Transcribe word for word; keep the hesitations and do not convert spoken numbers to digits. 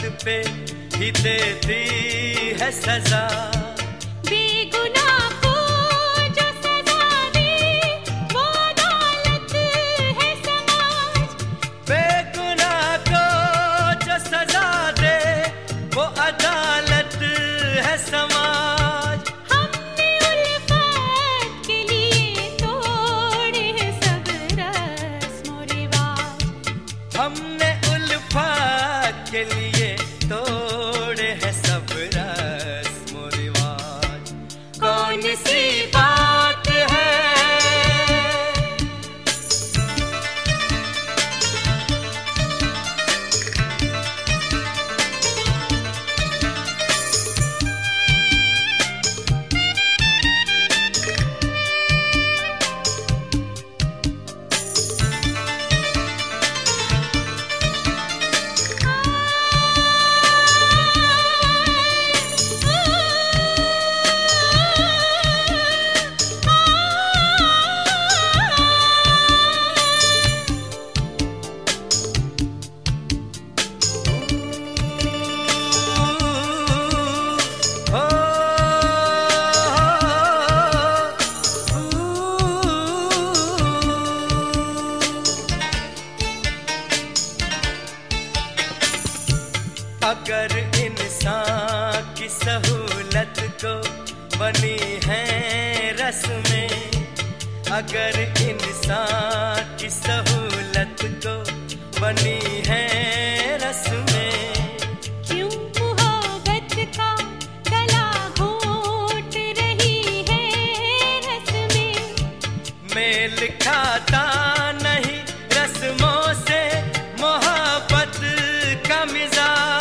पे ही देती है सजा। बेगुनाह को जो सजा दे वो अदालत है समाज। बेगुनाह को जो सजा दे वो अदालत है समाज। हमने उल्फत के लिए तोड़े हैं सब रस्म और रिवाज। हमने उल्फत के लिए तोड़े हैं सब रस्म और रिवाज। कौन सी बात है अगर इंसान की सहूलत को बनी है रस्में, अगर इंसान की सहूलत को बनी है रस्में, क्यों मोहब्बत का गला घोंट रही है रस्में। मेल खाता नहीं रस्मों से मोहब्बत का मिजाज।